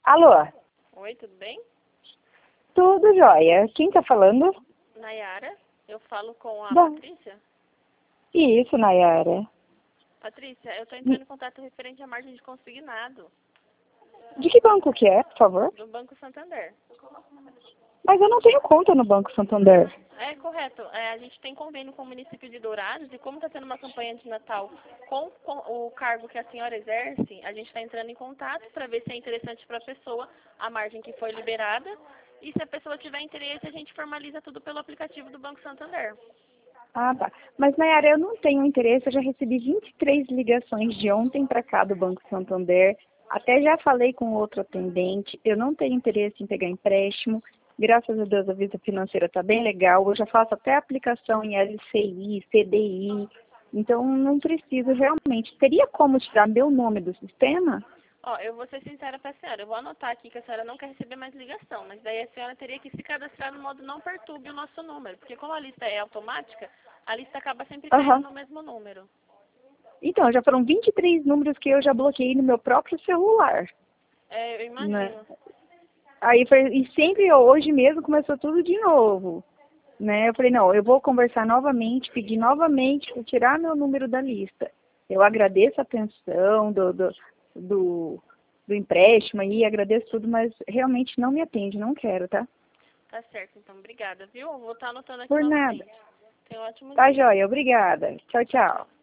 Alô? Oi, tudo bem? Tudo jóia. Quem tá falando? Nayara, eu falo com a Bom. Patrícia. Isso, Nayara. Patrícia, eu estou entrando em contato referente à margem de consignado De que banco que é, por favor? do Banco Santander. Mas eu não tenho conta no Banco Santander. É correto. A gente tem convênio com o município de Dourados e como está tendo uma campanha de Natal com o cargo que a senhora exerce, a gente está entrando em contato para ver se é interessante para a pessoa a margem que foi liberada e se a pessoa tiver interesse, a gente formaliza tudo pelo aplicativo do Banco Santander. Ah, tá. Mas, Nayara, eu não tenho interesse. Eu já recebi 23 ligações de ontem para cá do Banco Santander. Até já falei com outro atendente. Eu não tenho interesse em pegar empréstimo. Graças a Deus, a vida financeira está bem legal. Eu já faço até aplicação em LCI, CDI. Então, não preciso realmente. Teria como tirar meu nome do sistema? Ó, eu vou ser sincera para a senhora. Eu vou anotar aqui que a senhora não quer receber mais ligação, mas daí a senhora teria que se cadastrar no modo não perturbe o nosso número, porque como a lista é automática, a lista acaba sempre caindo no mesmo número. Então, já foram 23 números que eu já bloqueei no meu próprio celular. Eu imagino. Né? Aí foi, e sempre hoje mesmo começou tudo de novo. Né? Eu falei, não, eu vou conversar novamente, pedir novamente para tirar meu número da lista. Eu agradeço a atenção do empréstimo aí, agradeço tudo, mas realmente não me atende, não quero, tá? Tá certo, então. Obrigada, viu? Eu vou estar anotando aqui Por novamente. nada. Tenha um ótimo Tá, dia. joia, obrigada. Tchau, tchau.